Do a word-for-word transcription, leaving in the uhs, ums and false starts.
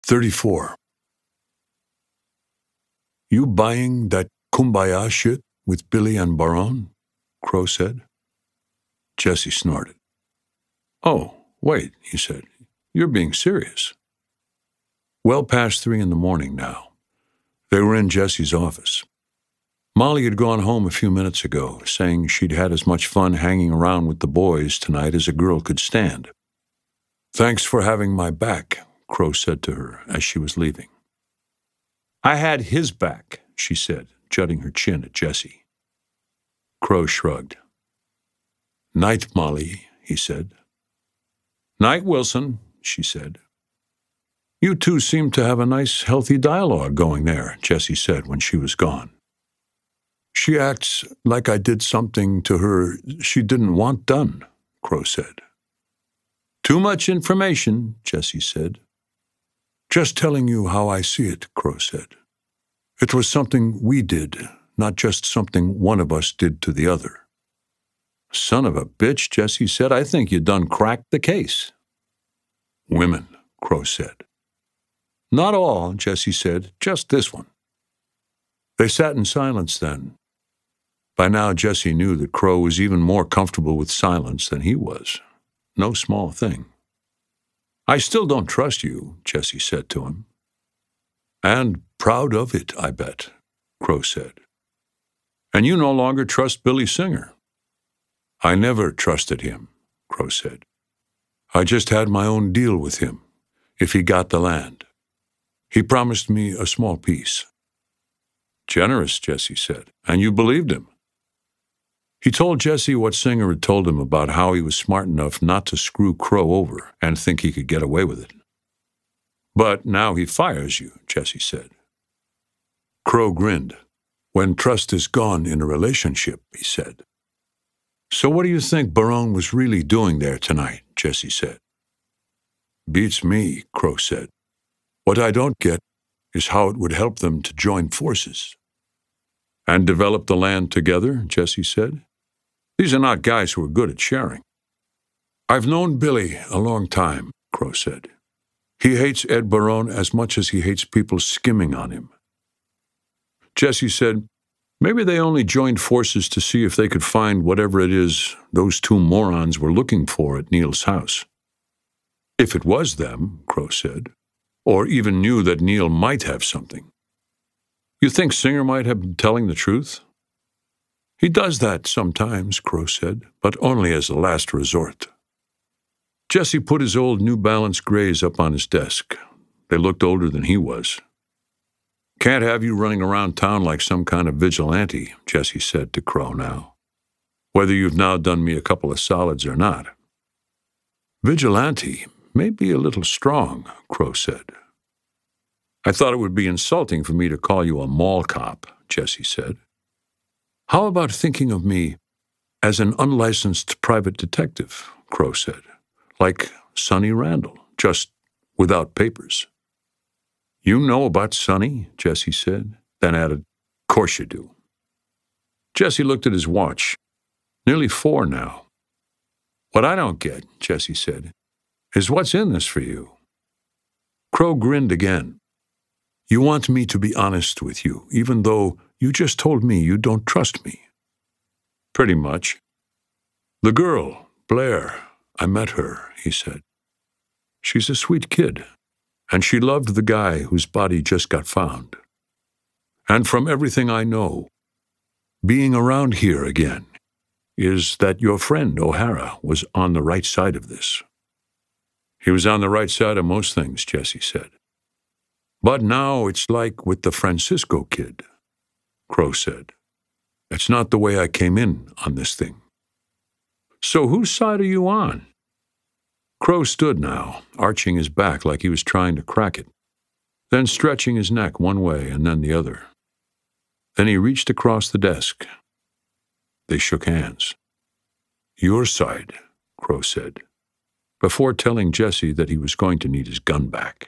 thirty-four. You buying that kumbaya shit with Billy and Baron? Crow said. Jesse snorted. Oh, wait, he said. You're being serious. Well past three in the morning now. They were in Jesse's office. Molly had gone home a few minutes ago, saying she'd had as much fun hanging around with the boys tonight as a girl could stand. Thanks for having my back, Crow said to her as she was leaving. I had his back, she said, jutting her chin at Jesse. Crow shrugged. Night, Molly, he said. Night, Wilson, she said. You two seem to have a nice, healthy dialogue going there, Jesse said when she was gone. She acts like I did something to her she didn't want done, Crow said. Too much information, Jesse said. Just telling you how I see it, Crow said. It was something we did, not just something one of us did to the other. Son of a bitch, Jesse said. I think you done cracked the case. Women, Crow said. Not all, Jesse said, just this one. They sat in silence then. By now, Jesse knew that Crow was even more comfortable with silence than he was. No small thing. I still don't trust you, Jesse said to him. And proud of it, I bet, Crow said. And you no longer trust Billy Singer. I never trusted him, Crow said. I just had my own deal with him, if he got the land. He promised me a small piece. Generous, Jesse said, and you believed him. He told Jesse what Singer had told him about how he was smart enough not to screw Crow over and think he could get away with it. But now he fires you, Jesse said. Crow grinned. When trust is gone in a relationship, he said. So what do you think Baron was really doing there tonight, Jesse said. Beats me, Crow said. What I don't get is how it would help them to join forces. And develop the land together, Jesse said. These are not guys who are good at sharing. I've known Billy a long time, Crow said. He hates Ed Baron as much as he hates people skimming on him. Jesse said, maybe they only joined forces to see if they could find whatever it is those two morons were looking for at Neil's house. If it was them, Crow said, or even knew that Neil might have something. You think Singer might have been telling the truth? He does that sometimes, Crow said, but only as a last resort. Jesse put his old New Balance grays up on his desk. They looked older than he was. Can't have you running around town like some kind of vigilante, Jesse said to Crow now. Whether you've now done me a couple of solids or not. Vigilante may be a little strong, Crow said. I thought it would be insulting for me to call you a mall cop, Jesse said. How about thinking of me as an unlicensed private detective, Crow said, like Sonny Randall, just without papers. You know about Sonny, Jesse said, then added, course you do. Jesse looked at his watch. Nearly four now. What I don't get, Jesse said, is what's in this for you. Crow grinned again. You want me to be honest with you, even though you just told me you don't trust me. Pretty much. The girl, Blair, I met her, he said. She's a sweet kid, and she loved the guy whose body just got found. And from everything I know, being around here again is that your friend O'Hara was on the right side of this. He was on the right side of most things, Jesse said. But now it's like with the Francisco kid, Crow said. It's not the way I came in on this thing. So whose side are you on? Crow stood now, arching his back like he was trying to crack it, then stretching his neck one way and then the other. Then he reached across the desk. They shook hands. Your side, Crow said, before telling Jesse that he was going to need his gun back.